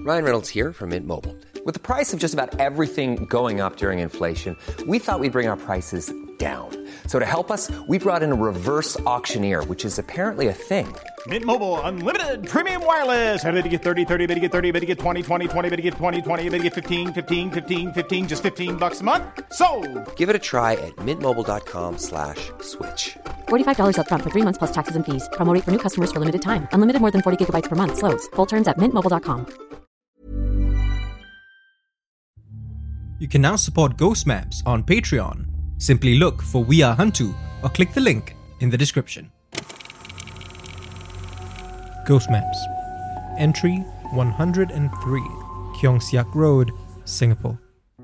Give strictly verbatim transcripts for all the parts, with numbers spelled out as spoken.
Ryan Reynolds here from Mint Mobile. With the price of just about everything going up during inflation, we thought we'd bring our prices down. So to help us, we brought in a reverse auctioneer, which is apparently a thing. Mint Mobile Unlimited Premium Wireless. How to get thirty, thirty, how to get thirty, how to get twenty, twenty, twenty, how to get twenty, twenty, how to get fifteen, fifteen, fifteen, fifteen, just fifteen bucks a month? Sold! Give it a try at mintmobile.com slash switch. forty-five dollars up front for three months plus taxes and fees. Promo rate for new customers for limited time. Unlimited more than forty gigabytes per month. Slows full terms at mint mobile dot com. You can now support Ghost Maps on Patreon. Simply look for We Are Hantu or click the link in the description. Ghost Maps. Entry one hundred three, Keong Siak Road, Singapore.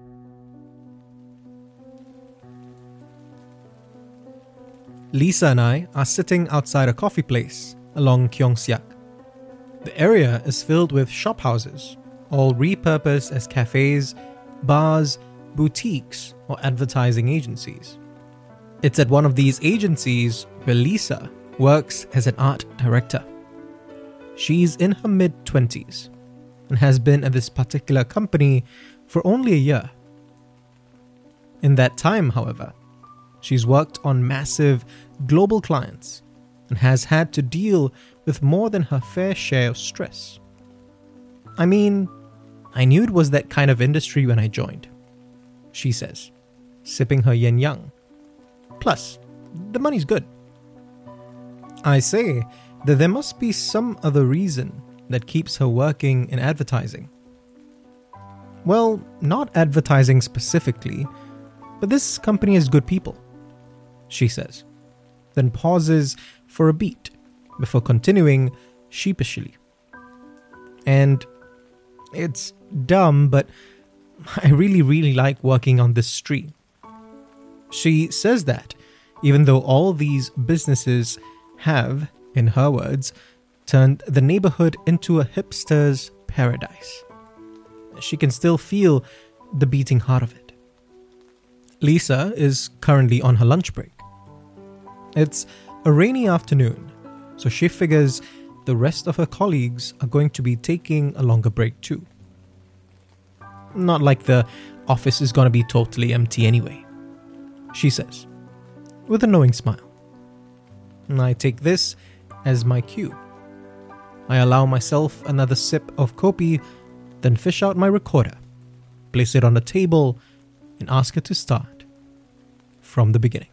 Lisa and I are sitting outside a coffee place along Keong Siak. The area is filled with shophouses, all repurposed as cafes, bars, boutiques, or advertising agencies. It's at one of these agencies where Lisa works as an art director. She's in her mid-twenties and has been at this particular company for only a year. In that time, however, she's worked on massive global clients and has had to deal with more than her fair share of stress. I mean, I knew it was that kind of industry when I joined, she says, sipping her yin yang. Plus, the money's good. I say that there must be some other reason that keeps her working in advertising. Well, not advertising specifically, but this company has good people, she says, then pauses for a beat before continuing sheepishly. And it's dumb, but I really, really like working on this street. She says that, even though all these businesses have, in her words, turned the neighborhood into a hipster's paradise, she can still feel the beating heart of it. Lisa is currently on her lunch break. It's a rainy afternoon, so she figures the rest of her colleagues are going to be taking a longer break too. Not like the office is going to be totally empty anyway, she says, with a knowing smile. I take this as my cue. I allow myself another sip of kopi, then fish out my recorder, place it on the table, and ask her to start from the beginning.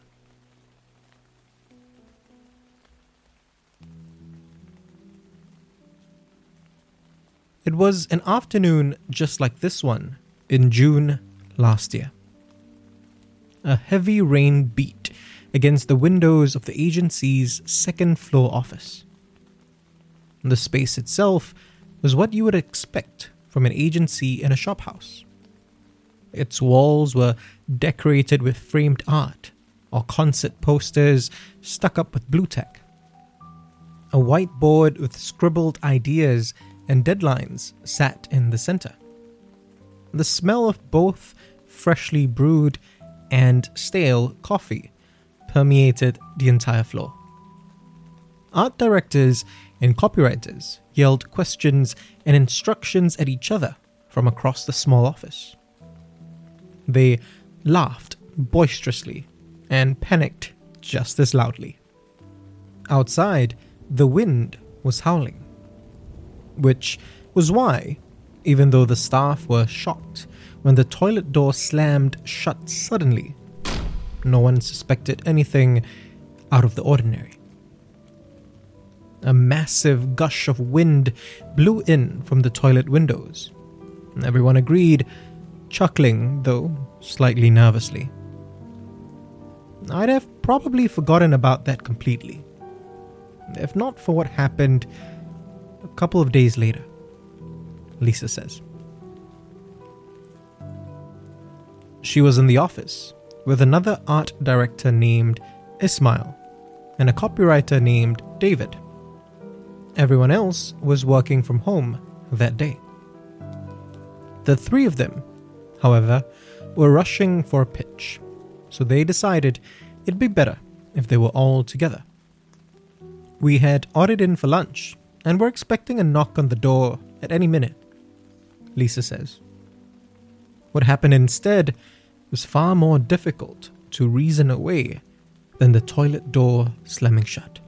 It was an afternoon just like this one in June last year. A heavy rain beat against the windows of the agency's second floor office. The space itself was what you would expect from an agency in a shophouse. Its walls were decorated with framed art or concert posters stuck up with blue tack. A whiteboard with scribbled ideas and deadlines sat in the center. The smell of both freshly brewed and stale coffee permeated the entire floor. Art directors and copywriters yelled questions and instructions at each other from across the small office. They laughed boisterously and panicked just as loudly. Outside, the wind was howling, which was why, even though the staff were shocked when the toilet door slammed shut suddenly, no one suspected anything out of the ordinary. A massive gush of wind blew in from the toilet windows. Everyone agreed, chuckling, though slightly nervously. I'd have probably forgotten about that completely, if not for what happened a couple of days later, Lisa says. She was in the office with another art director named Ismail and a copywriter named David. Everyone else was working from home that day. The three of them, however, were rushing for a pitch, so they decided it'd be better if they were all together. We had ordered in for lunch and were expecting a knock on the door at any minute. Lisa says. What happened instead was far more difficult to reason away than the toilet door slamming shut.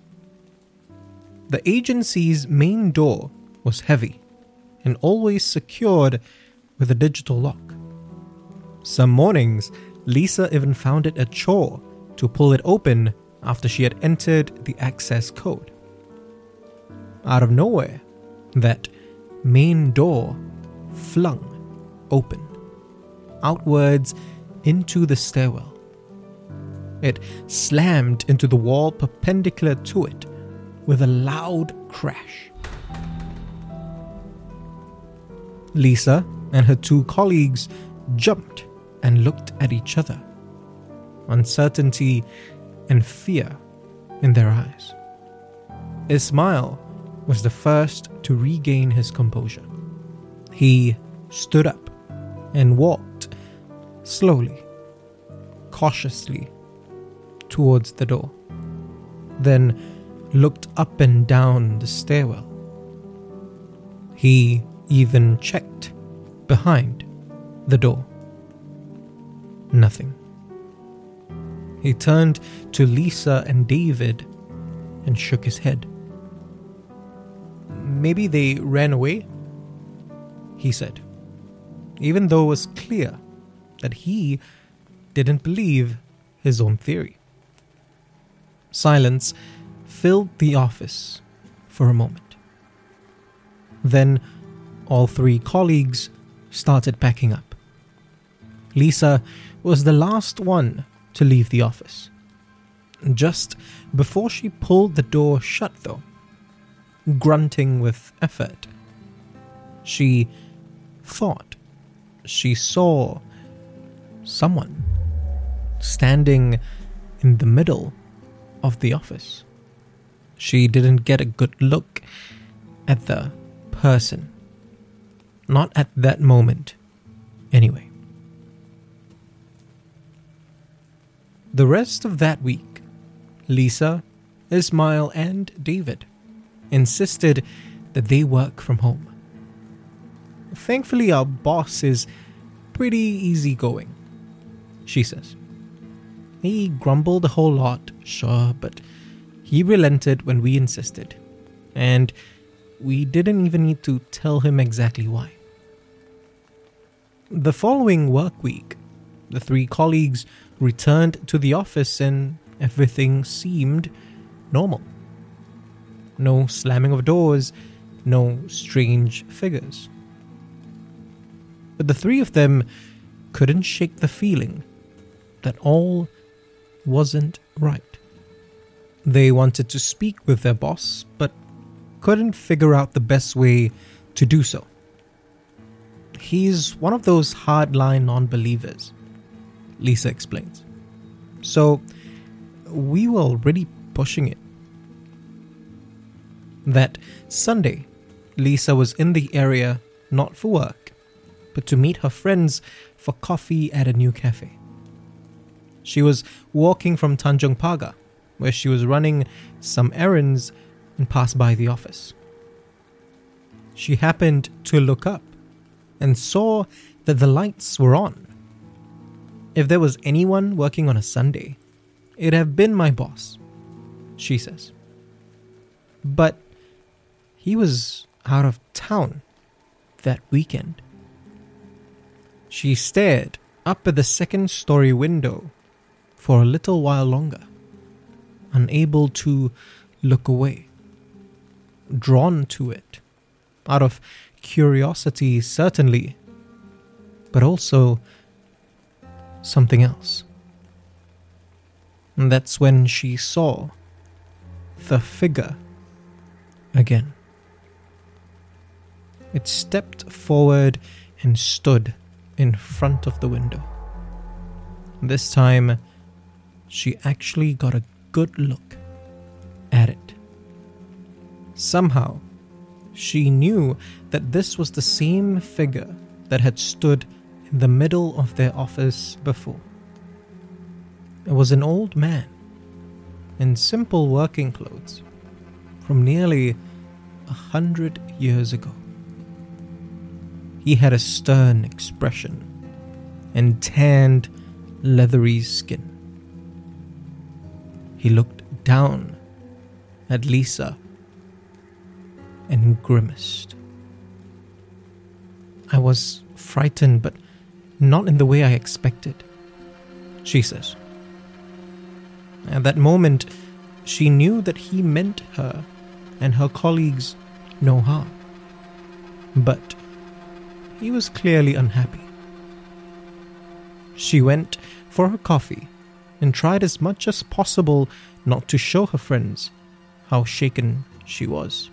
The agency's main door was heavy and always secured with a digital lock. Some mornings, Lisa even found it a chore to pull it open after she had entered the access code. Out of nowhere, that main door flung open, outwards into the stairwell. It slammed into the wall perpendicular to it with a loud crash. Lisa and her two colleagues jumped and looked at each other, uncertainty and fear in their eyes. Ismail was the first to regain his composure. He stood up and walked slowly, cautiously towards the door, then looked up and down the stairwell. He even checked behind the door. Nothing. He turned to Lisa and David and shook his head. Maybe they ran away, he said, even though it was clear that he didn't believe his own theory. Silence filled the office for a moment. Then all three colleagues started packing up. Lisa was the last one to leave the office. Just before she pulled the door shut, though, grunting with effort, she thought she saw someone standing in the middle of the office. She didn't get a good look at the person. Not at that moment, anyway. The rest of that week, Lisa, Ismail, and David insisted that they work from home. Thankfully, our boss is pretty easygoing, she says. He grumbled a whole lot, sure, but he relented when we insisted, and we didn't even need to tell him exactly why. The following work week, the three colleagues returned to the office and everything seemed normal. No slamming of doors, no strange figures. But the three of them couldn't shake the feeling that all wasn't right. They wanted to speak with their boss, but couldn't figure out the best way to do so. He's one of those hardline non-believers, Lisa explains. So we were already pushing it. That Sunday, Lisa was in the area not for work, but to meet her friends for coffee at a new cafe. She was walking from Tanjung Pagar, where she was running some errands, and passed by the office. She happened to look up and saw that the lights were on. If there was anyone working on a Sunday, it'd have been my boss, she says. But he was out of town that weekend. She stared up at the second story window for a little while longer, unable to look away. Drawn to it, out of curiosity certainly, but also something else. And that's when she saw the figure again. It stepped forward and stood in front of the window. This time, she actually got a good look at it. Somehow, she knew that this was the same figure that had stood in the middle of their office before. It was an old man in simple working clothes from nearly a hundred years ago. He had a stern expression and tanned, leathery skin. He looked down at Lisa and grimaced. I was frightened, but not in the way I expected, she says. At that moment, she knew that he meant her and her colleagues no harm. But he was clearly unhappy. She went for her coffee and tried as much as possible not to show her friends how shaken she was.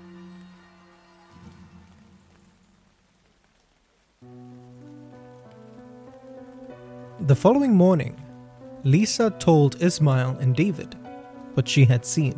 The following morning, Lisa told Ismail and David what she had seen.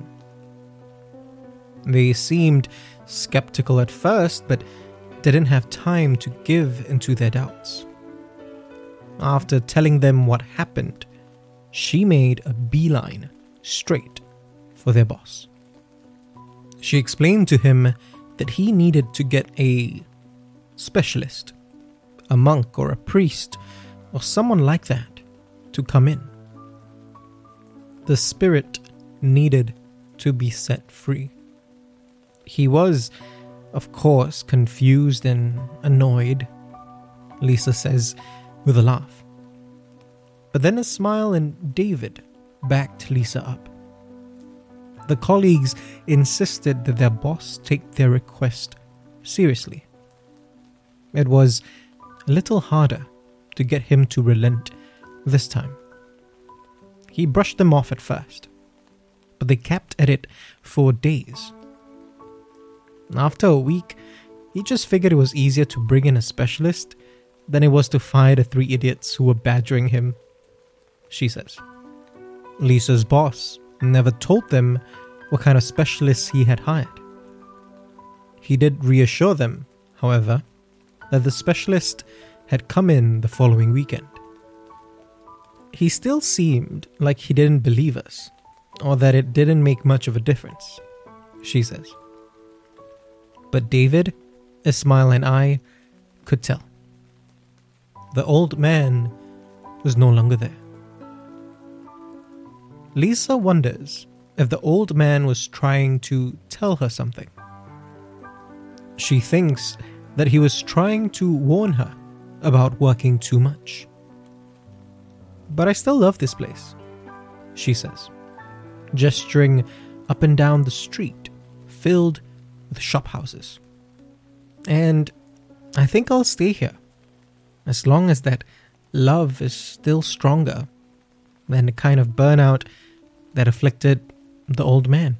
They seemed skeptical at first, but didn't have time to give into their doubts. After telling them what happened, she made a beeline straight for their boss. She explained to him that he needed to get a specialist, a monk or a priest, or someone like that, to come in. The spirit needed to be set free. He was, of course, confused and annoyed, Lisa says with a laugh. But then Ismail and David backed Lisa up. The colleagues insisted that their boss take their request seriously. It was a little harder to get him to relent this time. He brushed them off at first, but they kept at it for days. After a week, he just figured it was easier to bring in a specialist than it was to fire the three idiots who were badgering him, she says. Lisa's boss never told them what kind of specialists he had hired. He did reassure them, however, that the specialist had come in the following weekend. He still seemed like he didn't believe us, or that it didn't make much of a difference, she says. But David, Ismail, and I could tell. The old man was no longer there. Lisa wonders if the old man was trying to tell her something. She thinks that he was trying to warn her about working too much. But I still love this place, she says, gesturing up and down the street filled with shop houses. And I think I'll stay here, as long as that love is still stronger than the kind of burnout that afflicted the old man.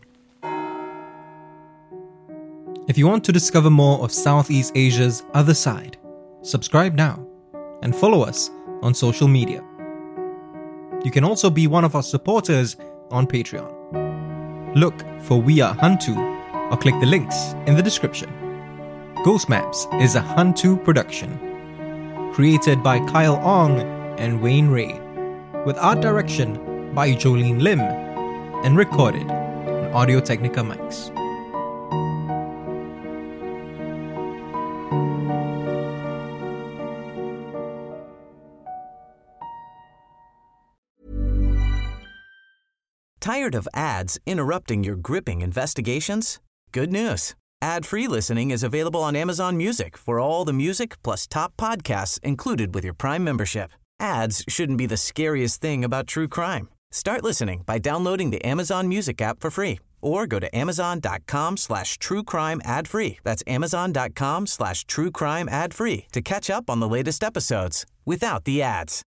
If you want to discover more of Southeast Asia's other side, subscribe now and follow us on social media. You can also be one of our supporters on Patreon. Look for We Are Hantu or click the links in the description. Ghost Maps is a Hantu production, created by Kyle Ong and Wayne Ray, with art direction by Jolene Lim, and recorded on Audio-Technica mics. Tired of ads interrupting your gripping investigations? Good news. Ad-free listening is available on Amazon Music for all the music plus top podcasts included with your Prime membership. Ads shouldn't be the scariest thing about true crime. Start listening by downloading the Amazon Music app for free or go to amazon.com slash true crime ad free. That's amazon.com slash true crime ad free to catch up on the latest episodes without the ads.